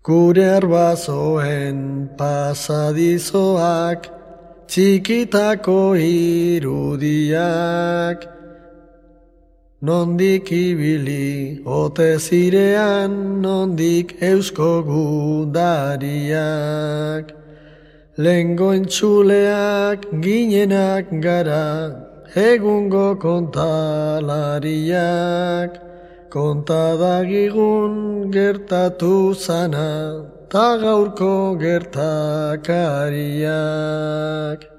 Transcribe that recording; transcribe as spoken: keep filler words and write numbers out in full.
Gure arbazoen pasadizoak, txikitako irudiak, nondik ibili ote zirean, nondik eusko gudariak. Lengo entzuleak ginenak gara, egungo kontalariak, kontadagigun gertatu zana, ta gaurko gertakariak.